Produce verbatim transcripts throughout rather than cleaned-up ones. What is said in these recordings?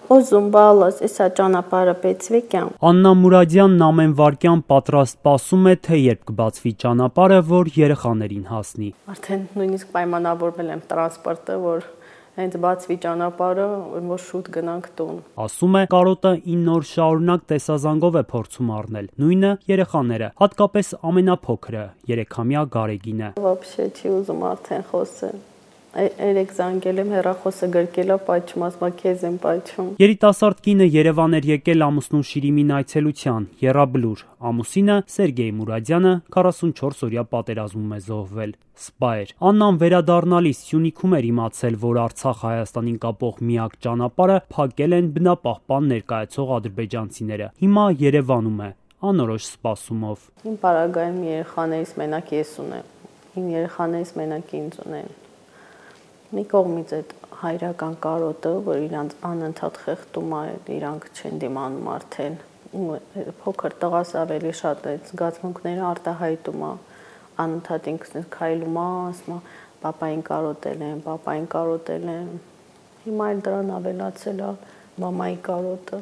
Ուզում բալաս, եսա ճանապարհը բեցվեկյան։ Աննա Մուրադյանն ամեն վարքյան պատրաստ սպասում է, թե երբ կբացվի ճանապարհը, որ երեխաներին հասնի։ Արդեն նույնիսկ պայմանավորվել եմ տրանսպորտը, որ հենց բացվի ճանապարհը, որ շուտ գնանք տուն։ Ասում է, կարոտը ինը օր շարունակ տեսազանգով է փորձում առնել, նույնը երեխաները, հատկապես ամենափոքրը, երեքամյա Գարեգինը։ Вообще չի ուզում արդեն խոսել։ Երեք զանգել եմ, հեռախոսը գրկել է, պաչում, ասма քեզ եմ պաչում։ Երիտասարդ կինը Երևան էր եկել ամուսնու Շիրիմին այցելության, եռաբլուր, ամուսինը Սերգեյ Մուրադյանը քառասունչորս օրյա պատերազմում է զոհվել, սպա էր։ Աննան վերադառնալիս Սյունիքում էր իմացել, որ Արցախ-Հայաստանին կապող միակ ճանապարհը փակել են բնապահպան ներկայացող ադրբեջանցիները։ Հիմա Երևանում է, անորոշ սպասումով։ Իմ պարագայում երեխաներից մենակ ես ունեմ, իմ երեխաներից մենակ ինձ ունեն։ Մի կողմից այդ հայրական կարոտը, որ իրանց անընդհատ խեղդում է, իրանք չեն դիմանում արդեն, փոքր տղաս ավելի շատ այդ զգացմունքները արտահայտում է, անընդհատ ինքս քայլում է, ասում է, պապային կարոտել են, պապային կարոտել են, հիմա էլ դրան ավելացել է մամայի կարոտը։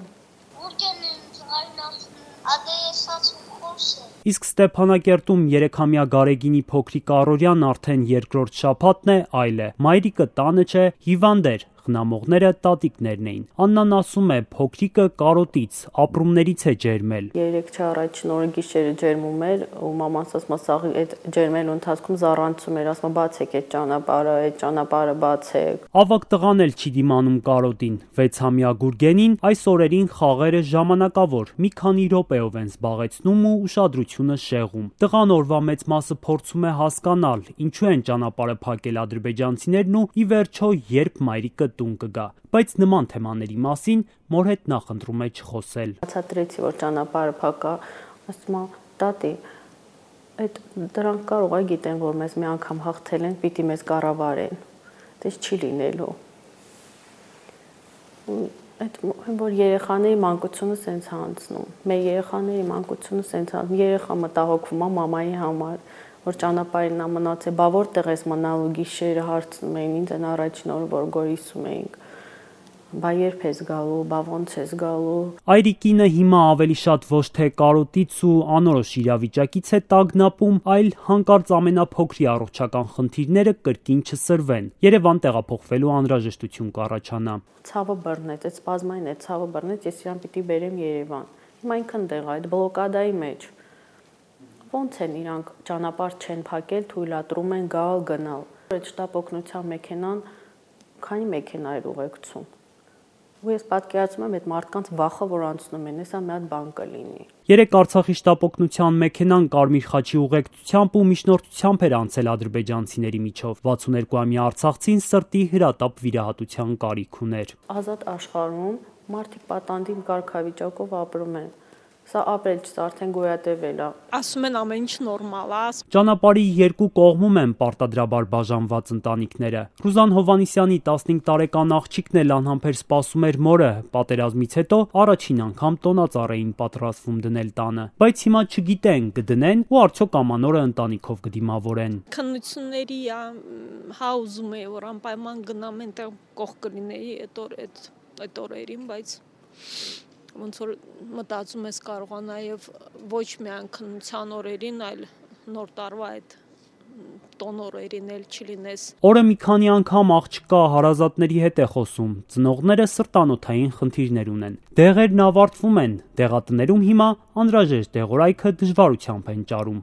Իսկ Ստեփանակերտում երեքամյա Գարեգինի փոքրիկ առօրյան արդեն երկրորդ շաբաթն է, այլ է։ Մայրիկը տանը չէ, հիվանդ էր, խնամողները տատիկներն էին։ Աննան ասում է, փոքրիկը կարոտից, ապրումներից է ջերմել։ Երեք չառաջին օրը գիշերը ջերմում էր, ու մամանս ասում է, սաղ այդ ջերմելու ընթացքում զառանցում էր, ասում է, բացեք այդ ճանապարհը, այդ ճանապարհը բացեք։ Ավագ տղան էլ չի դիմանում կարոտին։ վեցամյա Գուրգենին այս օրերին խաղերը ժամանակավոր, մի քանի րոպեով են զբաղեցնում ու ուշադրությունը շեղում։ Տղան օրվա մեծ մասը փորձում է հասկանալ, ինչու են ճանապարհը փակել ադրբեջանցիներն ու ի վերջո երբ մայրիկը տուն կգա, բայց նման թեմաների մասին մոր հետ նախընտրում է չխոսել։ Բացատրեցի, որ ճանապարհը փակա, ասում է, տատի, այդ դրանք կարող է գիտեն, որ մեզ մի անգամ հաղթել են, պիտի մեզ կառավարեն, դες չի լինելու։ Այդ որ երեխաների մանկությունը սենց հանցնում, մեր երեխաների մանկությունը սենց հանցնում, երեխա մտահոգվում է մամայի համար, որ ճանապարհին նա մնացել, բա որտեղ ես մնալու, գիշերը հարցնում էին ինձ, այն առաջին օրը որ գորիսում էինք, բա երբ ես գալու, բա ոնց ես գալու։ Այրիկինը հիմա ավելի շատ ոչ թե կարոտից ու անորոշ իրավիճակից է տագնապում, այլ հանկարծ ամենափոքրի առողջական խնդիրները կրկին չսրվեն, Երևան տեղափոխվելու անհրաժեշտություն կառաջանա։ Ցավը բռնեց, այդ սպազմային այդ ցավը բռնեց, ես իրան պիտի բերեմ Երևան։ Հիմա ինքն դեղ այդ բլոկադայի մեջ։ Ոնց են իրանք ճանապարհ չեն փակել, թույլատրում են գալ, գնալ։ Այդ շտապ օգնության մեքենան քանի մեքենա էր ուղեկցում։ Ու ես պատկերացնում եմ այդ մարդկանց վախը, որ անցնում են, հեսա մի հատ բան կլինի։ Երեք Արցախի շտապ օգնության մեքենան Կարմիր խաչի ուղեկցությամբ ու միջնորդությամբ էր անցել ադրբեջանցիների միջով։ վաթսունհինգամյա արցախցին սրտի հրատապ վիրահատության կարիք ուներ։ Ազատ աշխարհում մարդիկ պատանդի կարգավիճակով ապրում են։ Սա ապրել չէ, արդեն գոյատևել է։ Ասում են ամեն ինչ նորմալ է։ Ճանապարհի երկու կողմում են պարտադրաբար բաժանված ընտանիքները։ Ռուզան Հովանիսյանի տասնհինգ տարեկան աղջիկն էլ անհամբեր սպասում էր մորը, պատերազմից հետո առաջին անգամ տոնածառ էին պատրաստվում դնել տանը, բայց հիմա չգիտեն կդնեն ու արդյոք ամանորը ընտանիքով կդիմավորեն։ Քննությունների հա ուզում էի որ անպայման գնամ այնտեղ կողք կլինեի այդ օր այդ այդ օրերին, բայց ոնց որ մտածում ես կարողա նաև ոչ միայն քննության օրերին, այլ նոր տարվա այդ տոն օրերին էլ չլինես։ Օրը մի քանի անգամ աղջկա հարազատների հետ է խոսում, ծնողները սրտանոթային խնդիրներ ունեն։ Դեղերն ավարտվում են, դեղատներում հիմա անհրաժեշտ դեղորայքը դժվարությամբ են ճարում։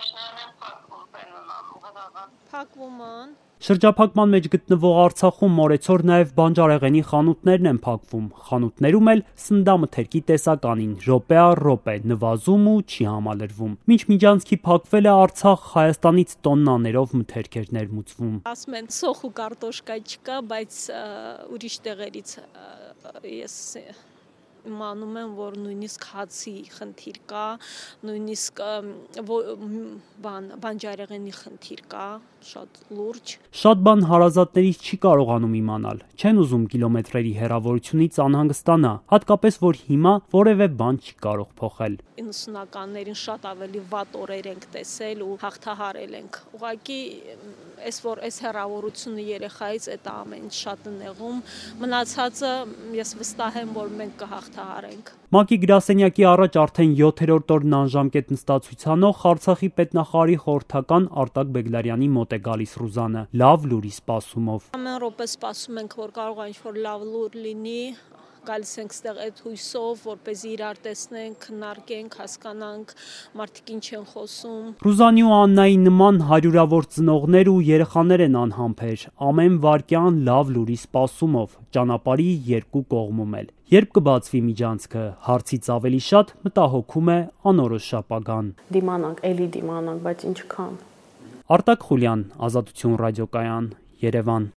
Փակվում են։ Շրջափակման մեջ գտնվող Արցախում մորեցօր նաև բանջարեղենի խանութներն են փակվում, խանութներում էլ սննդամթերքի տեսականին, րոպե առ րոպե, նվազում ու չի համալրվում։ Մինչ միջանցքի փակվելը Արցախ Հայաստանից տոննաներով մթերք էր ներմուծվում։ Ասում են սոխ ու կարտոշկա չկա, բայց ուրիշ տեղերից ես իմանում եմ, որ նույնիսկ հացի խնդիր կա, նույնիսկ բան բանջարեղենի խնդիր կա, շատ լուրջ։ Շատ բան հարազատներից չի կարողանում իմանալ, չեն ուզում կիլոմետրերի հեռավորությունից անհանգստանա, հատկապես որ հիմա որևէ բան չի կարող փոխել։ իննսունականներին շատ ավելի վատ օրեր ենք տեսել ու հաղթահարել ենք։ Ուղղակի Այս որ այս հեռավորությունը երեխայից այդ ամեն ինչ շատ է նեղում, մնացածը ես վստահ եմ, որ մենք կհաղթահարենք։ ՄԱԿ-ի գրասենյակի առաջ արդեն յոթերորդ օրն անժամկետ նստածությանով Արցախի պետնախարարի խորհրդական Արտակ Բեգլարյանի մոտ է գալիս Ռուզանը, լավ լուրի սպասումով։ Ամեն րոպե սպասում ենք, որ կարող է ինչ-որ լավ լուր լինի, գալիս ենք ստեղ այդ հույսով, որպեսզի իրար տեսնենք, քննարկենք, հասկանանք, մարդիկ ինչ են խոսում։ Ռուզանի ու Աննայի նման հարյուրավոր ծնողներ ու երեխաներ են անհամբեր, ամեն վայրկյան լավ լուրի սպասումով, ճանապարհի երկու կողմում էլ։ Երբ կբացվի միջանցքը, հարցից ավելի շատ մտահոգում է անորոշ ապագան։ Դիմանանք, էլի դիմանանք, բայց ինչքան։ Արտակ Խուլյան, Ազատություն ռադիոկայան, Երևան։